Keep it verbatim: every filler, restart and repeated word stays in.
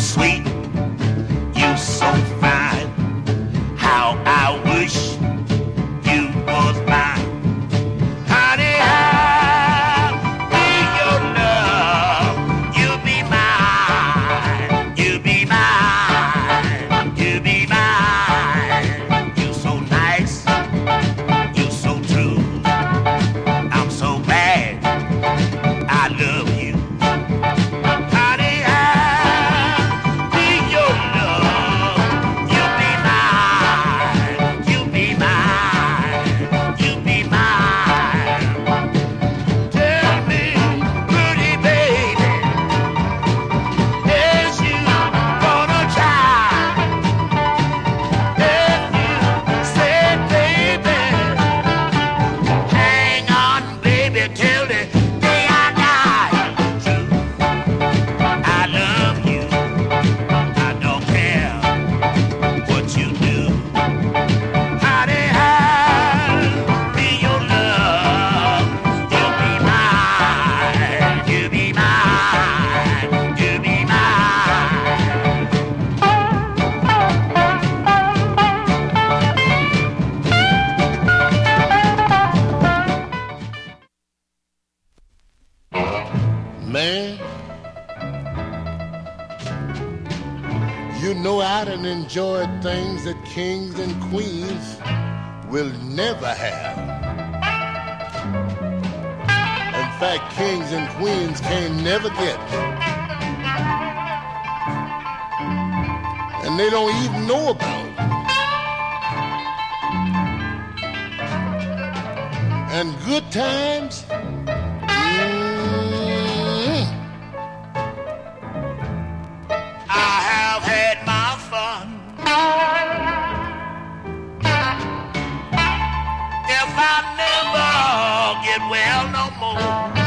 sweet, you so fine. How I wish you was mine. Honey, I'll be your love. You'll be mine. You'll be mine. You'll be mine. You're so nice. You're so true. I'm so glad I love you. Honey, I'll be your love. You'll be mine. You'll be mine. You'll be mine. Tell me, pretty baby, is you gonna try? If you say, baby, hang on, baby, till the day I die. True, I love you. I don't care what you do. Honey, I'll be your love. You'll be mine. You'll be mine. You'll be mine. Man, you know I done enjoyed things that kings and queens will never have. In fact, kings and queens can't never get. And they don't even know about it. And good times, mm, I have had my fun. If I never get well no more,